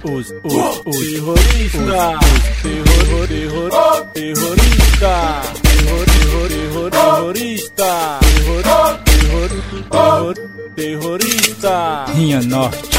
terrorista, Rinha Norte.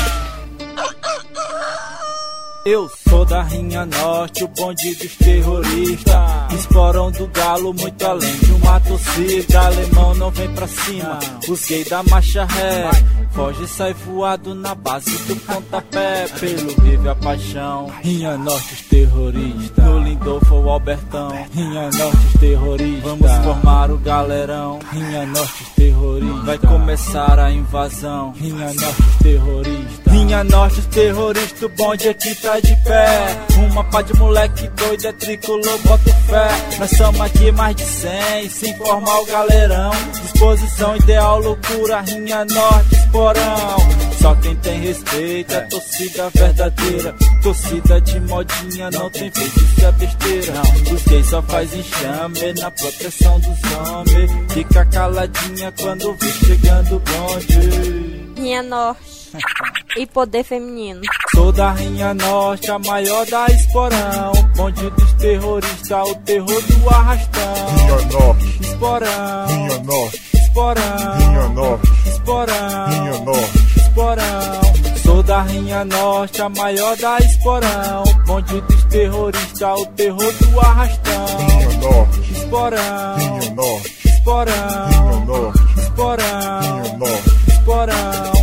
Eu sou da Rinha Norte, o bonde dos terroristas. Esporão do Galo, muito além de uma torcida. Alemão não vem pra cima, os gays da marcha ré. Foge e sai voado na base do pontapé. Pelo vive a paixão, Rinha Norte os terroristas. No Lindolfo o Albertão, Rinha Norte os terroristas. Vamos formar o galerão, Rinha Norte os terroristas. Vai começar a invasão, Rinha Norte os terroristas. Rinha Norte os terroristas, o bonde aqui tá de pé. Uma pá de moleque doido é tricolor, bota fé. Nós somos aqui mais de 100, sem formar o galerão. Disposição ideal, loucura, Rinha Norte, esporão. Só quem tem respeito é a torcida verdadeira. Torcida de modinha, não tem vez, isso é besteira. Os gays só faz enxame na proteção dos homens. Fica caladinha quando vê chegando o bonde. Rinha Norte e poder feminino. Sou da Rinha Norte, a maior da esporão. Bonde dos terroristas, o terror do arrastão. Rinha Norte, esporão. Rinha Norte, esporão. Rinha Norte, esporão. Rinha Norte, esporão. Sou da Rinha Norte, a maior da esporão. Bonde dos terroristas, o terror do arrastão. Rinha Norte, esporão. Rinha Norte, esporão. Rinha Norte, esporão. Rinha Norte, esporão.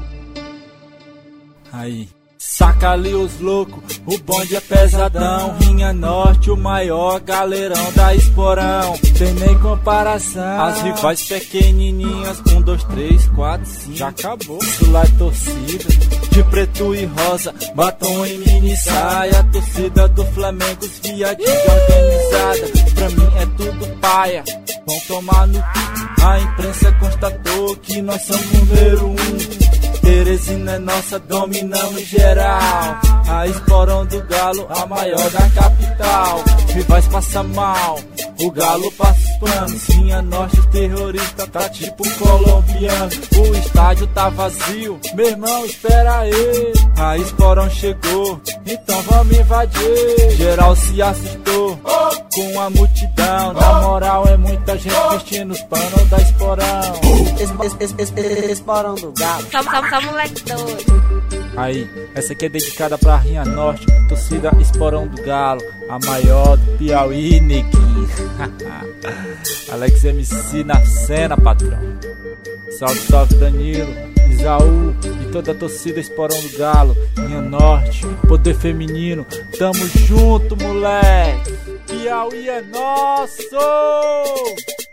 Aí, saca ali os loucos, o bonde é pesadão. Rinha Norte, o maior galerão da esporão. Tem nem comparação. As rivais pequenininhas, 1, 2, 3, 4, 5. Já acabou. Isso lá é torcida de preto e rosa, batom e mini saia. Torcida do Flamengo, os viadinhos organizada. Pra mim é tudo paia, vão tomar no cu. A imprensa constatou que nós somos número 1. Teresina é nossa, dominamos geral. A esporão do Galo, a maior da capital. Rivais passa mal, o Galo passa os planos. Rinha Norte, os terroristas tá tipo colombiano. O estádio tá vazio, meu irmão, espera aí. A esporão chegou, então vamos invadir. Geral se assustou com a multidão. Na moral é muita gente vestindo os panos da esporão. Esporão do Galo. Só moleque doido. Aí, essa aqui é dedicada pra Rinha Norte, torcida esporão do Galo, a maior do Piauí, neguinho. Alex MC na cena, patrão. Salve, salve Danilo, Isaú e toda a torcida esporão do Galo. Rinha Norte, poder feminino, tamo junto, moleque. Piauí é nosso!